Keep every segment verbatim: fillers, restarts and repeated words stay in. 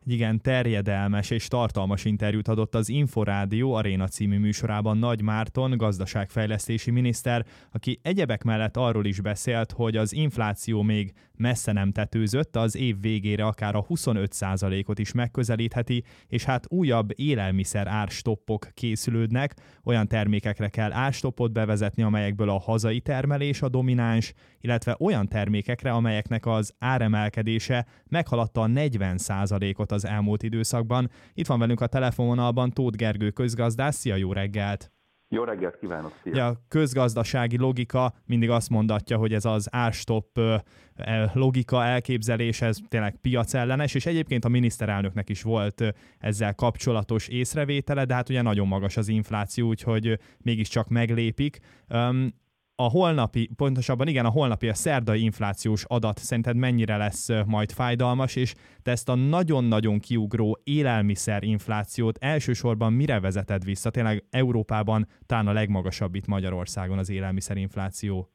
egy igen terjedelmes és tartalmas interjút adott az Inforádió Aréna című műsorában Nagy Márton, gazdaságfejlesztési miniszter, aki egyebek mellett arról is beszélt, hogy az infláció még messze nem tetőzött, az év végére akár a huszonöt százalékot is megközelítheti, és hát újabb élelmiszer árstoppok készülődnek, olyan termékekre kell árstoppot bevezetni, amelyekből a hazai termelés a domináns, illetve olyan termékekre, amelyeknek az áremelkedése meghaladta a negyven százalékot az elmúlt időszakban. Itt van velünk a telefonvonalban Tóth Gergő közgazdász. Szia, jó reggelt! Jó reggelt kívánok! Szia. Ja, a közgazdasági logika mindig azt mondatja, hogy ez az árstopp logika elképzelés, ez tényleg piacellenes, és egyébként a miniszterelnöknek is volt ezzel kapcsolatos észrevétele, de hát ugye nagyon magas az infláció, úgyhogy mégiscsak meglépik. A holnapi, pontosabban igen, a holnapi, a szerdai inflációs adat szerinted mennyire lesz majd fájdalmas, és te ezt a nagyon-nagyon kiugró élelmiszerinflációt elsősorban mire vezeted vissza? Tényleg Európában talán a legmagasabb itt Magyarországon az élelmiszerinfláció.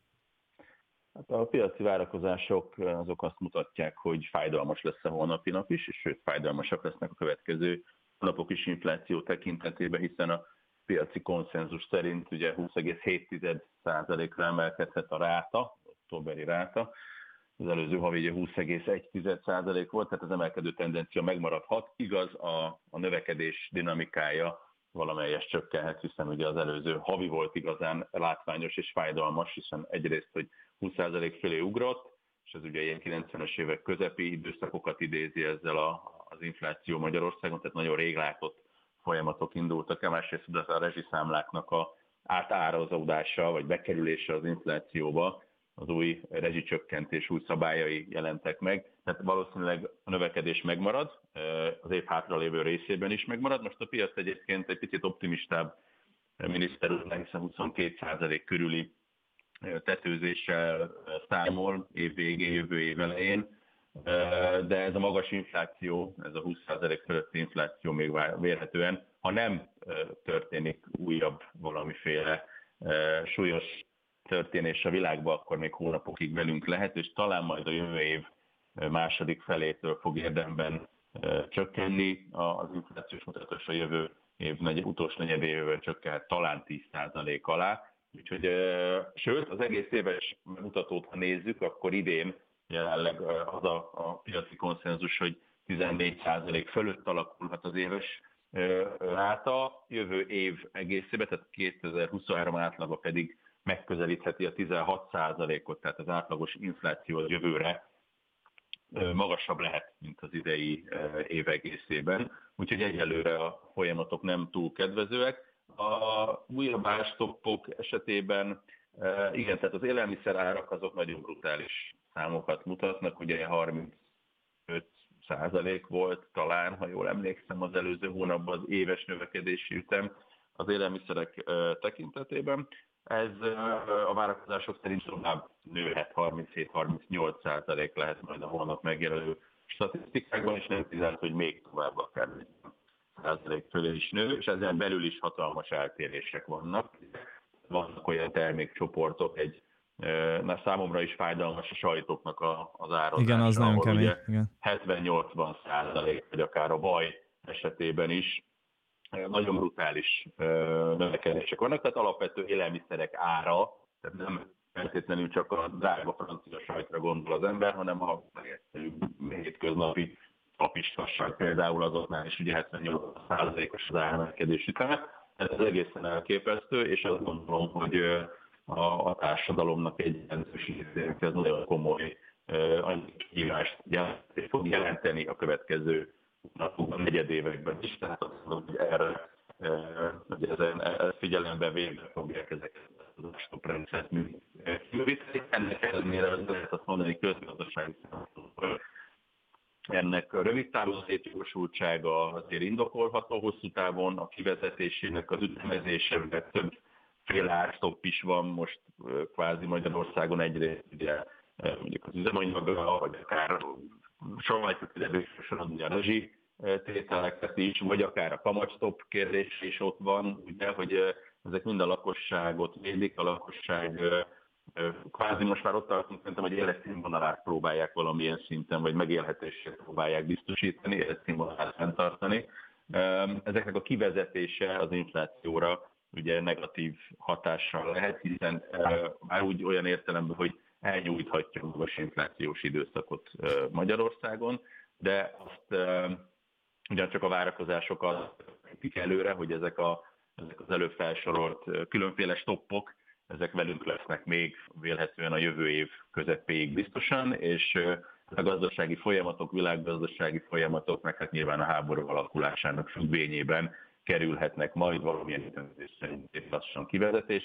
Hát a piaci várakozások azok azt mutatják, hogy fájdalmas lesz a holnapi nap is, és sőt fájdalmasak lesznek a következő napok is infláció tekintetében, hiszen a piaci konszenzus szerint ugye húsz egész hét százalékra emelkedhet a ráta, októberi ráta. Az előző havi ugye húsz egész egy százalék volt, tehát az emelkedő tendencia megmaradhat. Igaz, a, a növekedés dinamikája valamelyest csökkenhet, hiszen ugye az előző havi volt igazán látványos és fájdalmas, hiszen egyrészt, hogy húsz százalék fölé ugrott, és ez ugye ilyen kilencvenes évek közepi időszakokat idézi ezzel a, az infláció Magyarországon, tehát nagyon rég látott folyamatok indultak, másrészt a rezsiszámláknak a átárazódása vagy bekerülése az inflációba, az új rezsicsökkentés új szabályai jelentek meg, tehát valószínűleg a növekedés megmarad, az év hátralévő részében is megmarad. Most a piac egyébként egy picit optimistább miniszter úr, hiszen huszonkét százalék körüli tetőzéssel számol év végén, jövő év elején, de ez a magas infláció, ez a húsz százalék fölötti infláció még vélhetően, ha nem történik újabb valamiféle súlyos történés a világban, akkor még hónapokig velünk lehet, és talán majd a jövő év második felétől fog érdemben csökkenni az inflációs mutatás, a jövő év negy, utolsó negyedévével csökkenhet talán tíz százalék alá. Úgyhogy, sőt, az egész éves mutatót, ha nézzük, akkor idén jelenleg az a, a piaci konszenzus, hogy tizennégy százalék fölött alakulhat az éves ráta, jövő év egészében, tehát kétezer-huszonhárom átlagban pedig megközelítheti a tizenhat százalékot, tehát az átlagos infláció a jövőre magasabb lehet, mint az idei év egészében. Úgyhogy egyelőre a folyamatok nem túl kedvezőek. A újabb árstoppok esetében igen, tehát az élelmiszer árak azok nagyon brutális számokat mutatnak, ugye harmincöt százalék volt talán, ha jól emlékszem, az előző hónapban az éves növekedési ütem az élelmiszerek tekintetében. Ez a várakozások szerint tovább nőhet, harminchét-harmincnyolc százalék lehet majd a holnap megjelenő statisztikákban, és nem kizárt, hogy még tovább akár százalék fölé is nő, és ezen belül is hatalmas eltérések vannak. Vannak olyan termékcsoportok, egy, na számomra is fájdalmas a sajtoknak a, az árazása. Igen, az nagyon kemény. hetven-nyolcvan százalék, vagy akár a vaj esetében is nagyon brutális növekedések vannak, tehát alapvető élelmiszerek ára, tehát nem feltétlenül csak a drága francia sajtra gondol az ember, hanem a hétköznapi papistasság például azoknál is ugye hetven-nyolc százalékos az áremelkedés üteme. Ez egészen elképesztő, és azt gondolom, hogy a, a társadalomnak egy jelentős részének ez nagyon komoly annyi kihívást fog jelenteni a következő napokban, negyedévekben is, tehát azt mondom, hogy erre hogy ezen figyelembe véve fogják ezeket az ástoprendszert művíteni. Ennek ellenére az lehet azt mondani közgazdasági szempontból. Ennek a rövid távú létjogosultsága azért indokolható, hosszú távon a kivezetésének az ütemezése, több féle árstopp is van most kvázi Magyarországon, egyrészt ugye mondjuk az üzemanyagra, vagy akár sorolhatjuk ide sorolni a rezsi tételeket is, vagy akár a kamatstopp kérdés is ott van, ugye, hogy ezek mind a lakosságot védik, a lakosság kvázi most már ott tartunk, szerintem, hogy életszínvonalát próbálják valamilyen szinten, vagy megélhetését próbálják biztosítani, életszínvonalát fenntartani. Ezeknek a kivezetése az inflációra ugye negatív hatással lehet, hiszen már úgy olyan értelemben, hogy elnyújthatja a magas inflációs időszakot Magyarországon, de azt ugyancsak a várakozásokat kötik előre, hogy ezek, a, ezek az előbb felsorolt különféle stoppok, ezek velünk lesznek még vélhetően a jövő év közepéig biztosan, és a gazdasági folyamatok, világgazdasági folyamatok, meg hát nyilván a háború alakulásának függvényében kerülhetnek majd valamilyen időzés szerint lassan kivezetés.